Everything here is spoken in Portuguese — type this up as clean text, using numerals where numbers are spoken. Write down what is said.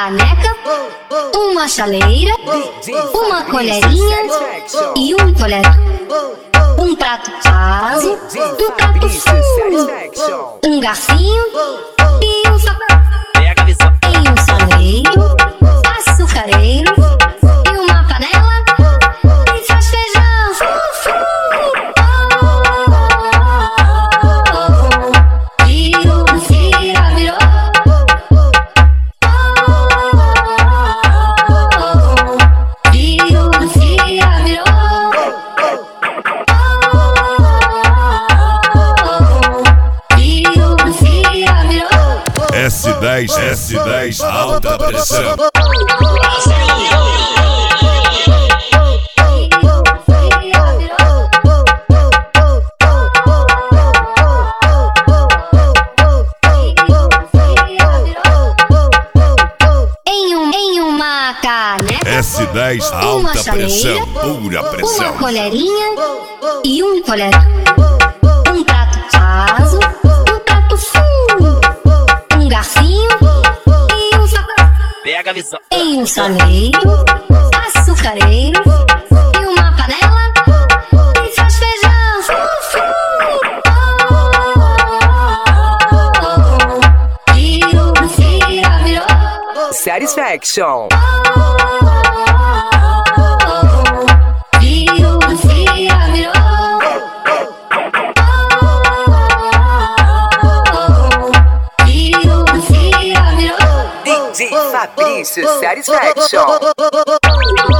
caneca, uma chaleira, uma colherinha e um colher. Um prato raso, um prato fundo, um garfinho e um sapão. E um saleiro, açucareiro e uma panela e faz feijão. S10 alta pressão. Em uma caneca, S10 alta pressão, pura pressão. uma colherinha e um colher. Um prato raso, um prato fundo, um garfinho e um sapão. Pega a visão. Em um saleiro, açucareiro e uma panela e faz feijão. Virou. Satisfaction. DJ Fabrício Satisfaction.